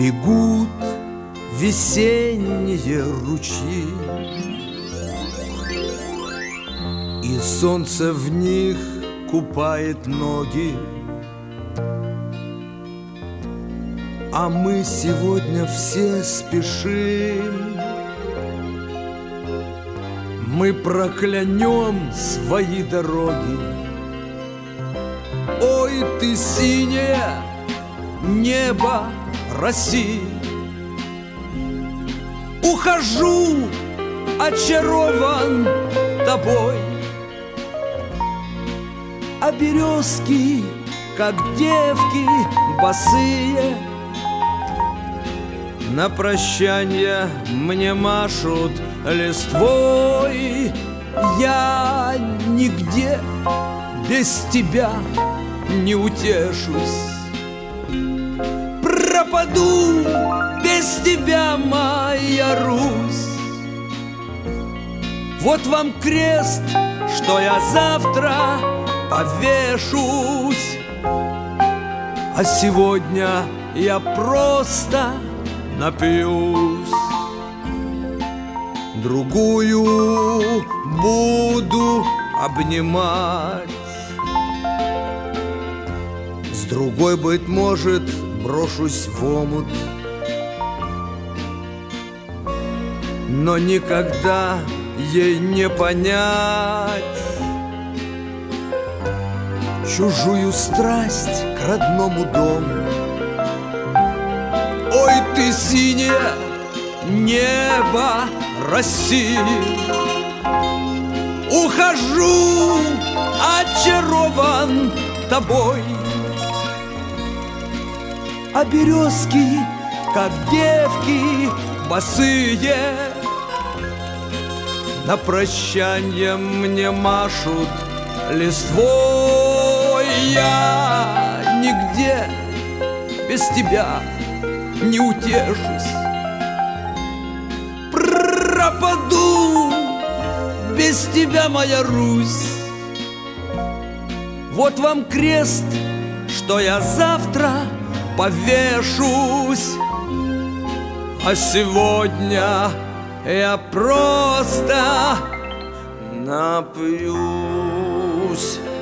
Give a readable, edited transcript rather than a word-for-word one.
Бегут весенние ручьи, и солнце в них купает ноги. А мы сегодня все спешим, мы проклянем свои дороги. Ой, ты синее небо России, ухожу, очарован тобой. А березки, как девки босые, на прощанье мне машут листвой. Я нигде без тебя не утешусь, пропаду без тебя, моя Русь. Вот вам крест, что я завтра повешусь, а сегодня я просто напьюсь. Другую буду обнимать, с другой, быть может, брошусь в омут, но никогда ей не понять чужую страсть к родному дому. Ой, ты синее небо России, ухожу, очарован тобой. А березки, как девки босые, на прощанье мне машут листвой. Я нигде без тебя не утешусь, пропаду без тебя, моя Русь. Вот вам крест, что я завтра повешусь, а сегодня я просто напьюсь.